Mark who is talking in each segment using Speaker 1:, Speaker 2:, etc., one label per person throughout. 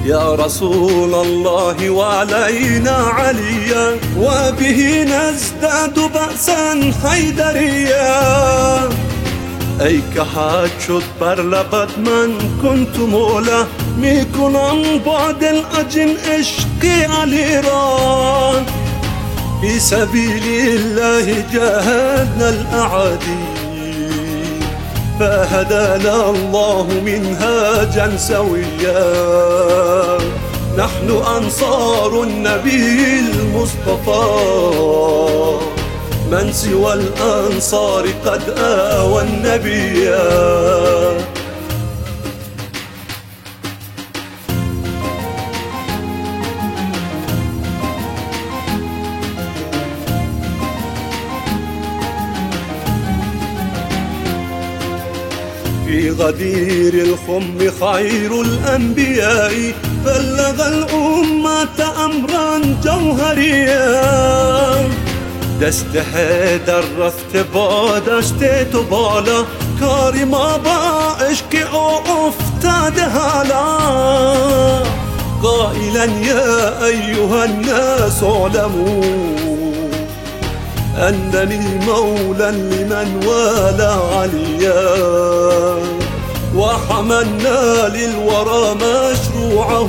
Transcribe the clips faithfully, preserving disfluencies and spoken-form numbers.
Speaker 1: يا رسول الله وعلينا عليا، وبه نزداد بأسا حيدريا. ای که حد شد بر لبت من کنت مولا، می کنم با دل اجن عشق علی را. في سبيل الله جاهدنا الأعادي، فهدانا الله منهاجا سويا. نحن أنصار النبي المصطفى، من سوى الأنصار قد آوى النبي. في غدير الخم خير الأنبياء، بلغ الأمة أمرا جوهريا. دست حیدر رفته با دشت تو بالا، کاری ما با عشق او افتاده حالا. قائلا یا ایها الناس اعلموا أنني مولا لمن والى عليا، وحملنا للورى مشروعه.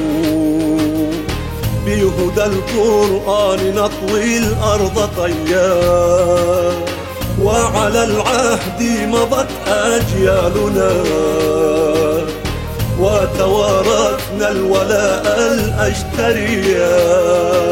Speaker 1: بهدى القرآن نطوي الأرض طيا، وعلى العهد مضت أجيالنا، وتوارثنا الولاء الأشتريا.